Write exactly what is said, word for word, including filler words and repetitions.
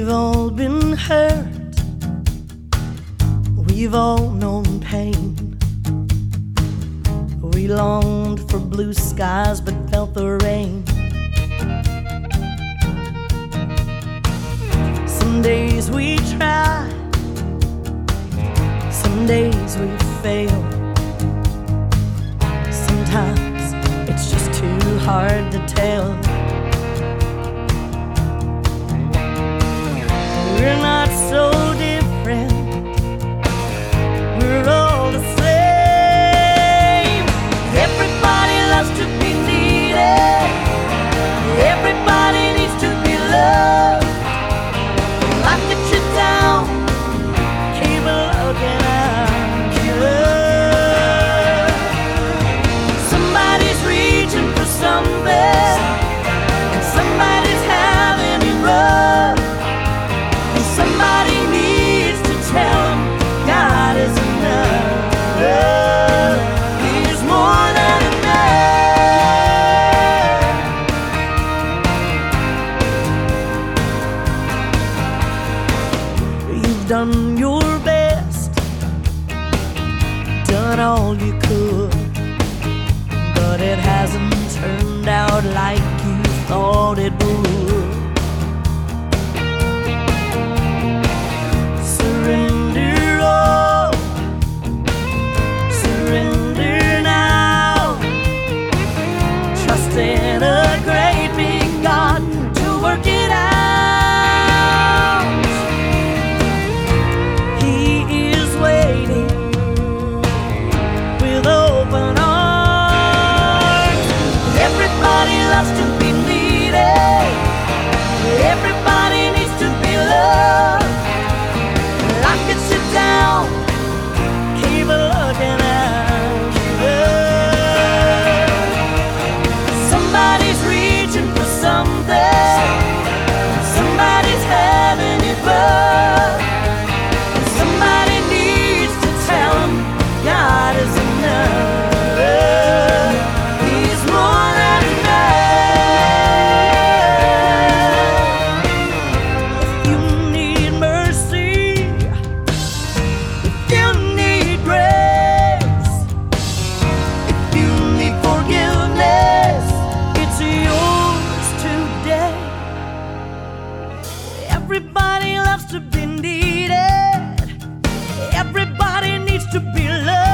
We've all been hurt, we've all known pain. We longed for blue skies but felt the rain. Some days we try, some days we fail. Sometimes it's just too hard to tell. We're not so different, we're all the same. Everybody loves to be needed, everybody needs to be loved. When life gets you down, keep looking out, keep up. Somebody's reaching for something, and somebody's having it rough. Somebody needs to tell him God is enough. He's more than enough. You've done your best, done all you could, but it hasn't turned out like you thought it would. Surrender all, surrender now. Trust in a great big God to work it out. He is waiting with open arms. Everybody loves to be needed, everybody needs to be loved. Life gets you down, keep looking out, keep up. Somebody's reaching for something, somebody's having it rough. Somebody needs to tell him God is enough. He's more than enough. If you need mercy, you need grace, if you need forgiveness, it's yours today. Everybody loves to be needed, everybody needs to be loved.